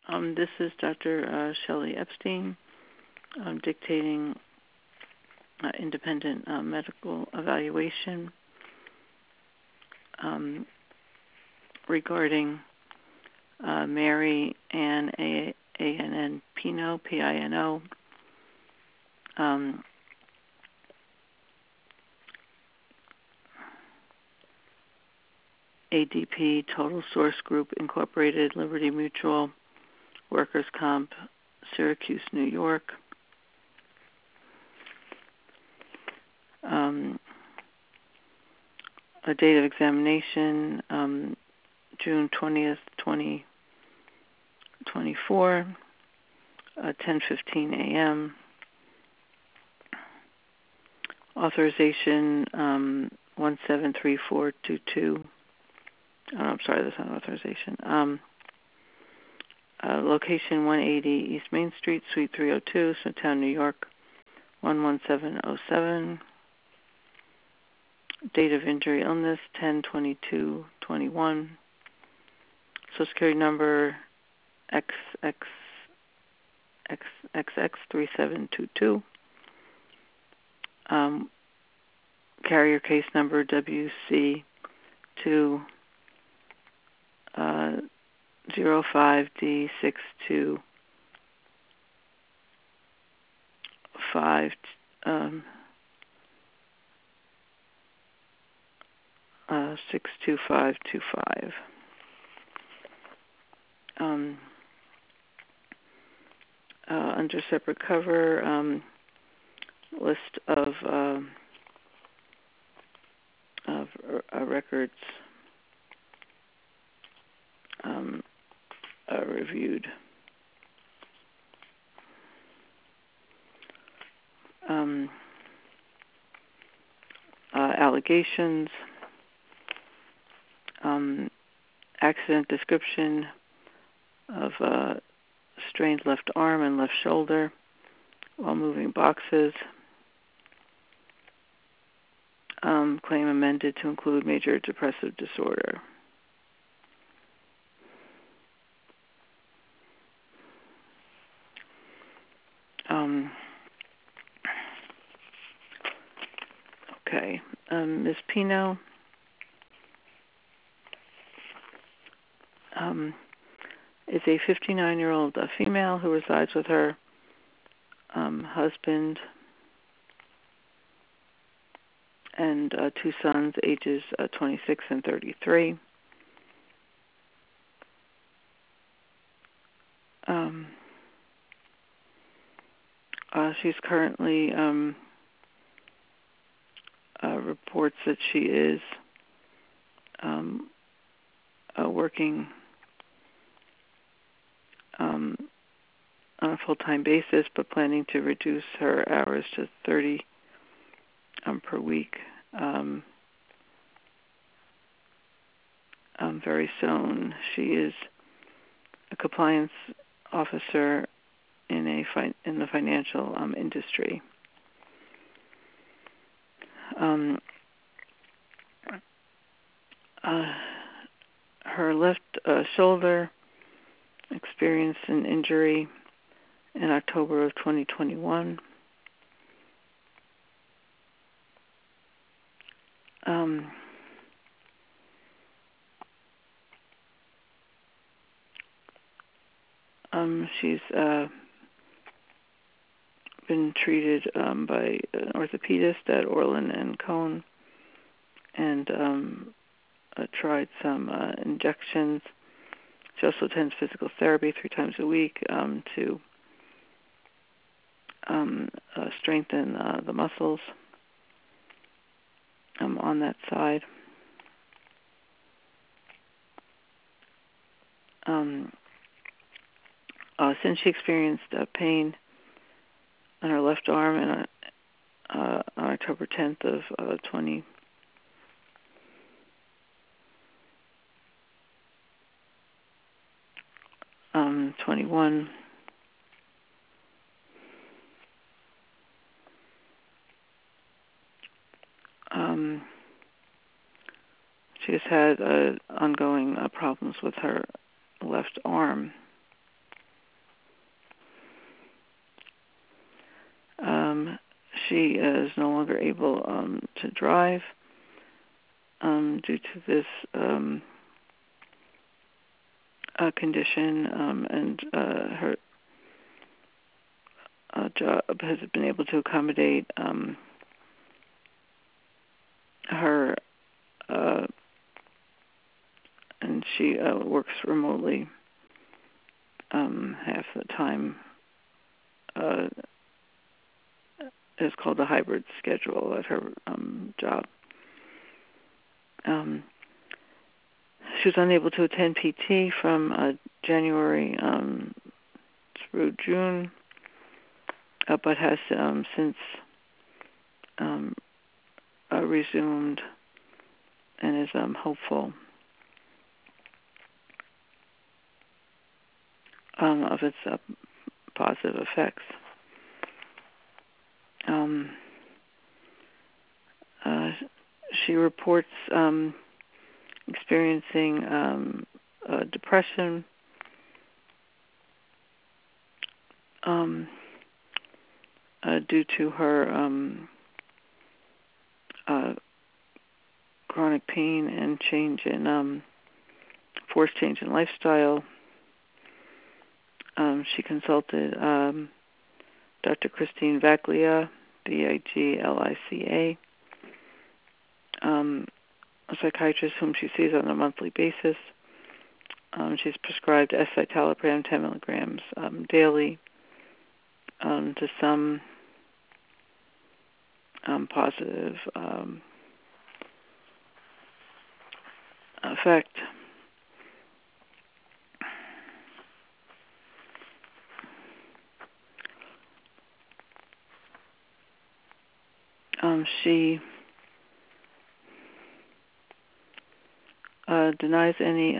This is Dr. Shelley Epstein dictating independent medical evaluation regarding Mary Ann A-N-N Pino, P-I-N-O, ADP, Total Source Group Incorporated, Liberty Mutual, Workers' Comp, Syracuse, New York. A date of examination, June 20th, 2024, 10:15 a.m. Authorization 173422. Oh, I'm sorry, that's not authorization. Location 180 East Main Street, Suite 302, Smithtown, New York, 11707. Date of injury illness 10/22/21. Social Security number XXXXX3722. Carrier case number WC2 05D625 62525. Under separate cover, list of records reviewed. Allegations, accident description of strained left arm and left shoulder while moving boxes. Claim amended to include major depressive disorder. Okay, Ms. Pino is a 59-year-old female who resides with her husband and two sons, ages 26 and 33. She's currently reports that she is working on a full-time basis, but planning to reduce her hours to 30 per week very soon. She is a compliance officer in the financial industry. Her left shoulder experienced an injury in October of 2021. She's been treated by an orthopedist at Orland and Cone, and tried some injections. She also attends physical therapy 3 times a week to strengthen the muscles on that side. Since she experienced pain on her left arm and on October 10th of 2021, she has had ongoing problems with her left arm. she is no longer able to drive due to this condition, and her job has been able to accommodate her, and she works remotely half the time. It's called a hybrid schedule at her job. She was unable to attend PT from January through June, but has since resumed and is hopeful of its positive effects. She reports experiencing depression, due to her chronic pain and forced change in lifestyle. She consulted Dr. Christine Vaglia, Viglica, a psychiatrist whom she sees on a monthly basis. She's prescribed escitalopram 10 milligrams daily to some positive effect. She denies any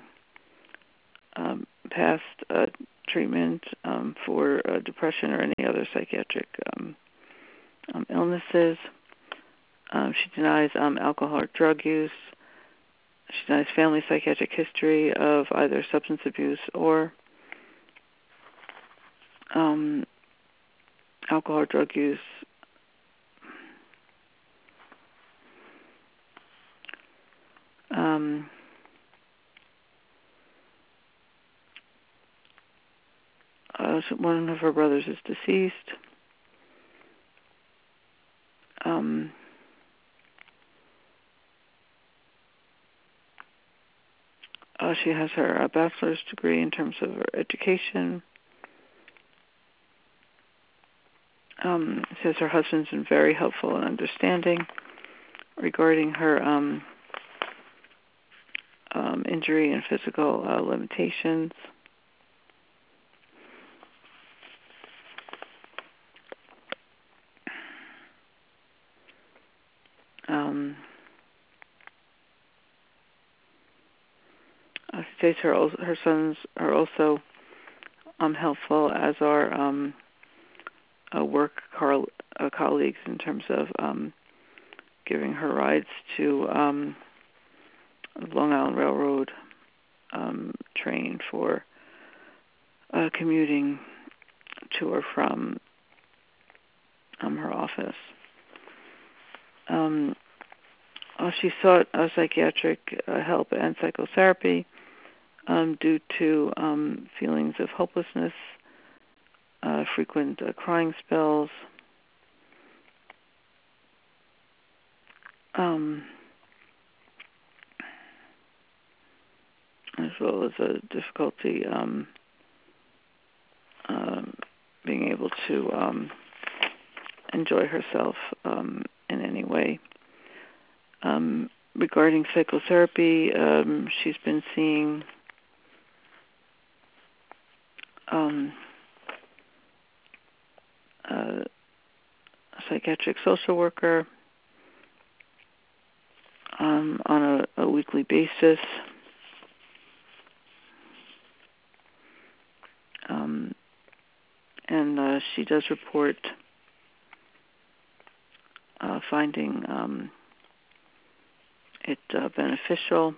past treatment for depression or any other psychiatric illnesses. She denies alcohol or drug use. She denies family psychiatric history of either substance abuse or alcohol or drug use. One of her brothers is deceased. She has her bachelor's degree in terms of her education. Says her husband's been very helpful and understanding regarding her injury and physical limitations. States her sons are also helpful, as are work colleagues in terms of giving her rides to Long Island Railroad train for commuting to or from her office. She sought psychiatric help and psychotherapy due to feelings of hopelessness, frequent crying spells, as well as a difficulty being able to enjoy herself in any way. Regarding psychotherapy, she's been seeing a psychiatric social worker on a weekly basis. And she does report finding it beneficial.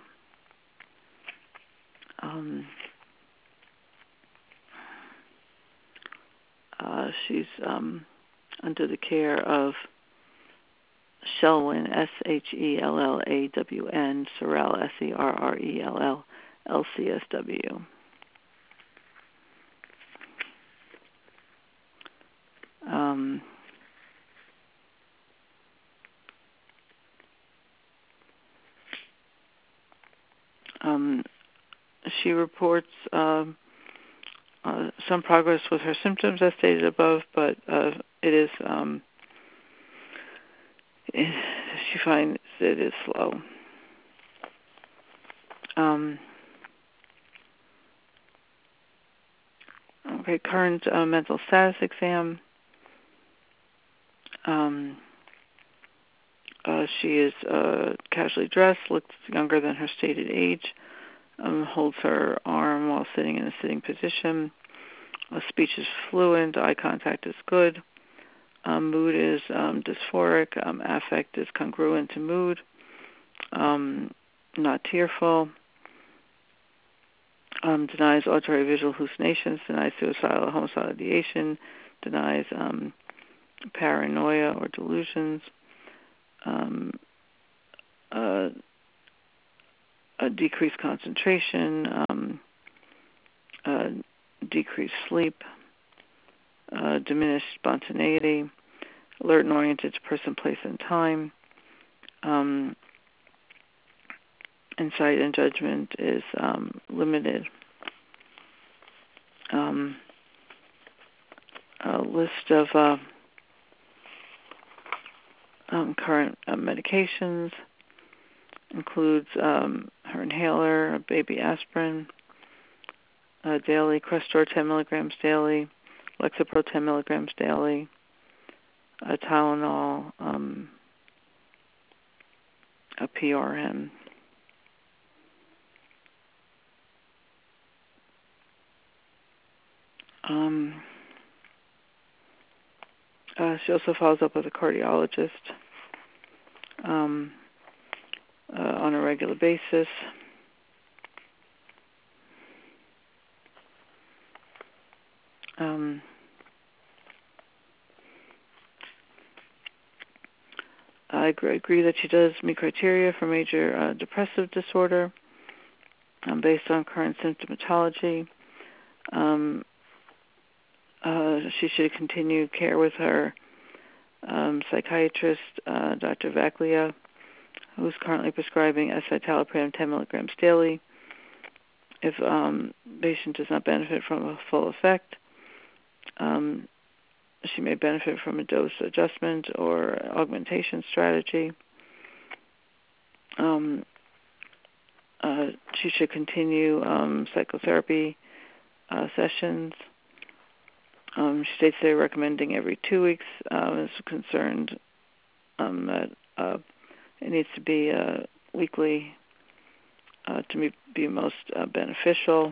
She's under the care of Shelwyn, Shellawn, Serrell, Serrell, LCSW. She reports some progress with her symptoms as stated above, but it is she finds it is slow. Current mental status exam. She is casually dressed, looks younger than her stated age, holds her arm while sitting in a sitting position. Speech is fluent, eye contact is good. Mood is dysphoric, affect is congruent to mood, not tearful. Denies auditory visual hallucinations, denies suicidal or homicidal ideation, denies paranoia or delusions, a decreased concentration, decreased sleep, diminished spontaneity, alert and oriented to person, place, and time. Insight and judgment is limited. A list of current medications includes her inhaler, a baby aspirin, daily Crestor 10 milligrams daily, Lexapro 10 milligrams daily, Tylenol, a PRN. She also follows up with a cardiologist on a regular basis. I agree that she does meet criteria for major depressive disorder based on current symptomatology. She should continue care with her psychiatrist, Dr. Vaclia, who's currently prescribing escitalopram 10 milligrams daily. If patient does not benefit from a full effect, she may benefit from a dose adjustment or augmentation strategy. She should continue psychotherapy sessions. She states they're recommending every 2 weeks. Is concerned that it needs to be weekly to be most beneficial.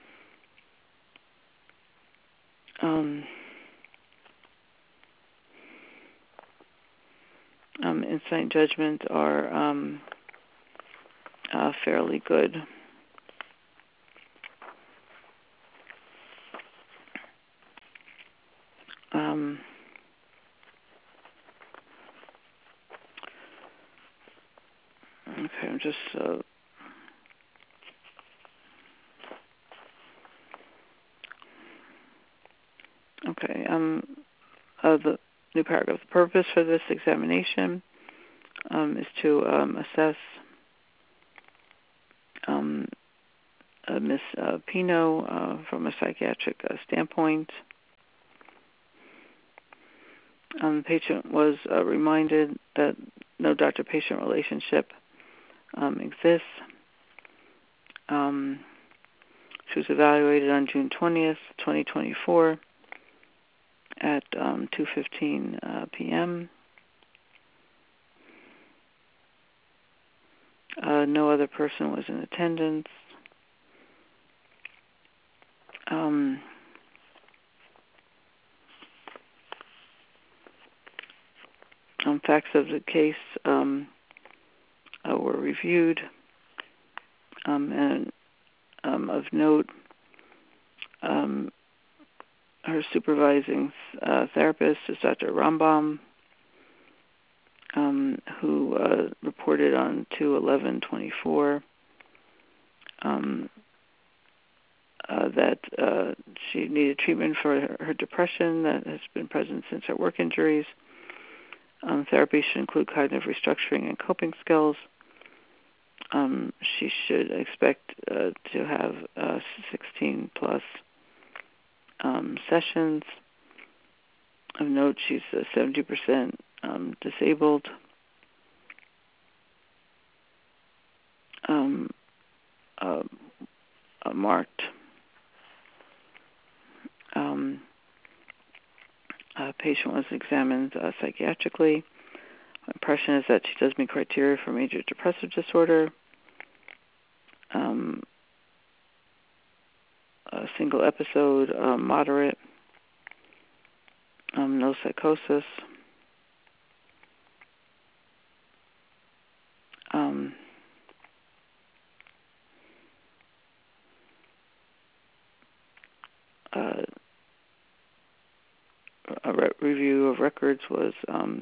Insight and judgment are fairly good. Okay, I'm just okay. The new paragraph. The purpose for this examination is to assess Ms. Pino from a psychiatric standpoint. The patient was reminded that no doctor-patient relationship exists. She was evaluated on June 20th, 2024 at 2:15 p.m. No other person was in attendance. Facts of the case were reviewed, and of note, Her supervising therapist is Dr. Rambam, who reported on 2/11/24 that she needed treatment for her depression that has been present since her work injuries. Therapy should include cognitive restructuring and coping skills. She should expect to have 16 plus sessions. Of note, she's 70% disabled. Marked. Patient was examined psychiatrically. Impression is that she does meet criteria for major depressive disorder. A single episode, moderate, no psychosis. A review of records was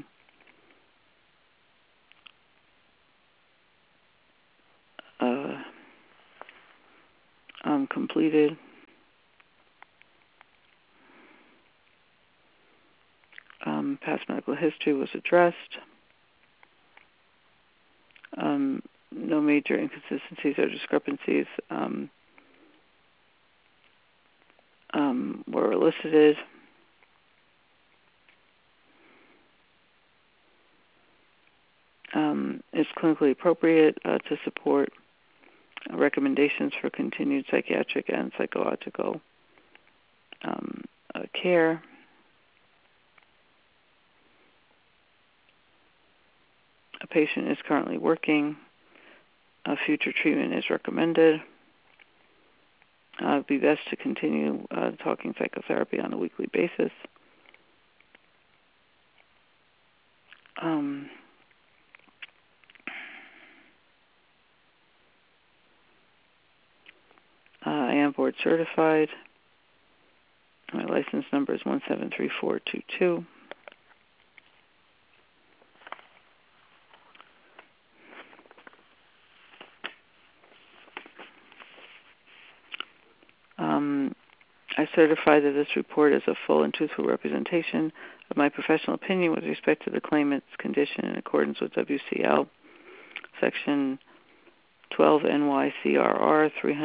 completed. Past medical history was addressed. No major inconsistencies or discrepancies were elicited. It's clinically appropriate to support recommendations for continued psychiatric and psychological care. A patient is currently working. Future treatment is recommended. It would be best to continue talking psychotherapy on a weekly basis. I am board certified. My license number is 173422. I certify that this report is a full and truthful representation of my professional opinion with respect to the claimant's condition in accordance with WCL Section 12 NYCRR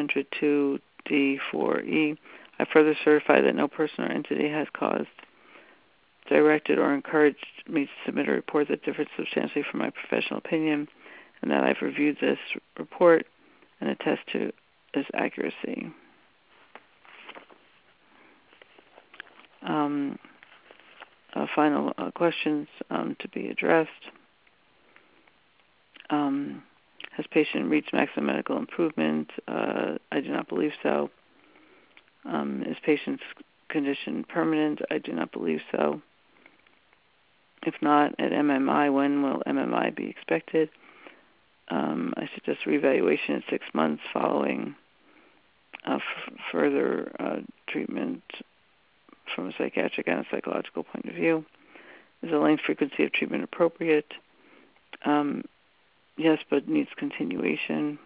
302D4E. I further certify that no person or entity has caused, directed, or encouraged me to submit a report that differs substantially from my professional opinion, and that I've reviewed this report and attest to its accuracy. Final questions to be addressed. Has patient reached maximum medical improvement? I do not believe so. Is patient's condition permanent? I do not believe so. If not, at MMI, when will MMI be expected? I suggest reevaluation at 6 months following further treatment from a psychiatric and a psychological point of view. Is the length frequency of treatment appropriate? Yes, but needs continuation.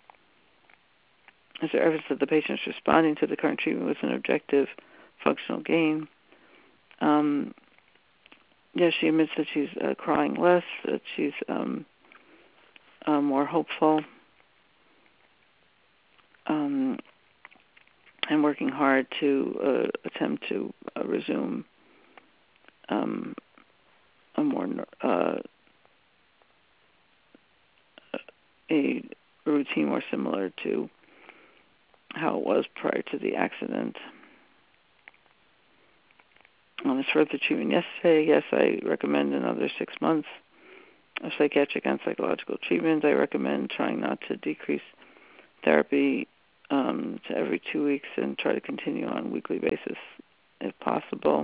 Is there evidence that the patient is responding to the current treatment with an objective functional gain? Yes, she admits that she's crying less, that she's more hopeful, and working hard to attempt to resume a more a routine more similar to how it was prior to the accident. As for the treatment yesterday, yes, I recommend another 6 months of psychiatric and psychological treatment. I recommend trying not to decrease therapy to every 2 weeks and try to continue on a weekly basis if possible.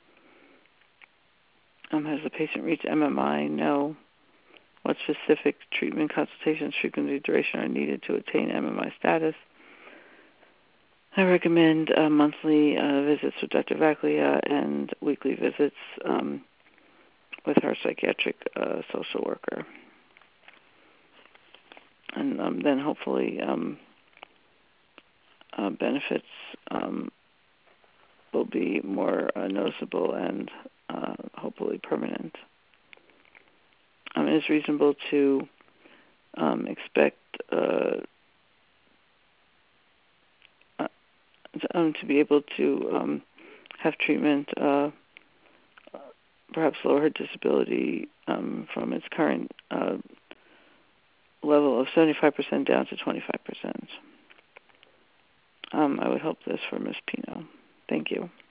Has the patient reached MMI? No. What specific treatment, consultations, frequency, duration are needed to attain MMI status? I recommend monthly visits with Dr. Vaclia and weekly visits with her psychiatric social worker. And then hopefully benefits will be more noticeable and hopefully permanent. It is reasonable to expect to be able to have treatment, perhaps lower her disability from its current level of 75% down to 25%. I would hope this for Ms. Pino. Thank you.